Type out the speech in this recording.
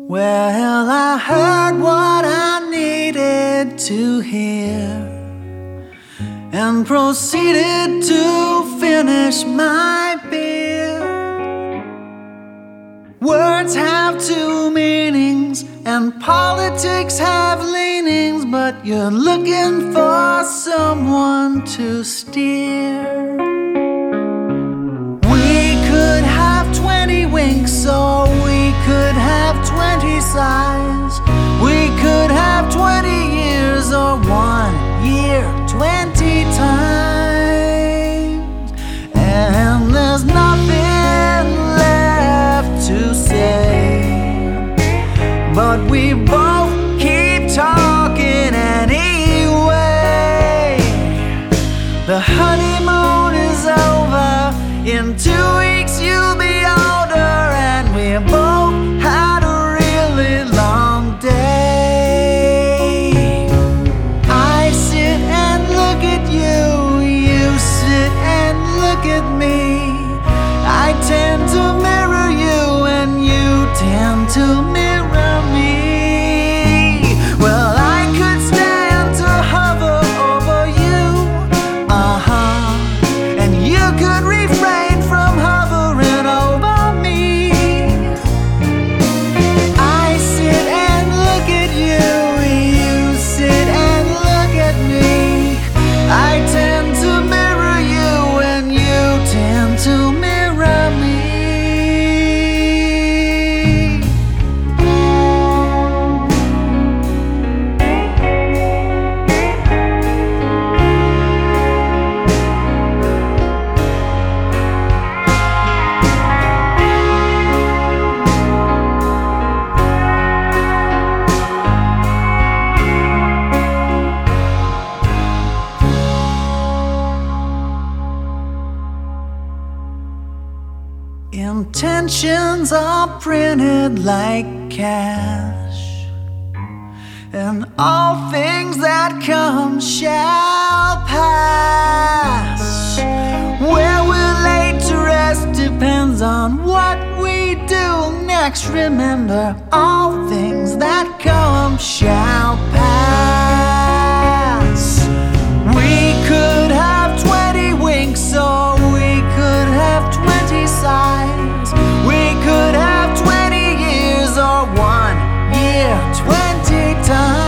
Well, I heard what I needed to hear and proceeded to finish my beer. Words have two meanings and politics have leanings, but you're looking for someone to steer. We could have 20 winks or we could have 20 sighs. We could have 20 years or 1 year 20 times. And there's nothing left to say, but we both keep talking anyway. The honeymoon is over. In 2 weeks you'll be older, and we both had a really long day. I sit and look at you, you sit and look at me. I tend to mirror you and you tend to mirror me. Well, I could stand to hover over you, and you could refrain from hovering over me. I sit and look at you, you sit and look at me. I tend to mirror you and you tend to mirror me. Intentions are printed like cash, and all things that come shall pass. Where we're laid to rest depends on what we do next. Remember, all things that come shall pass. We could have 20 winks or we could have 20 sighs. We could have 20 years or 1 year 20 times.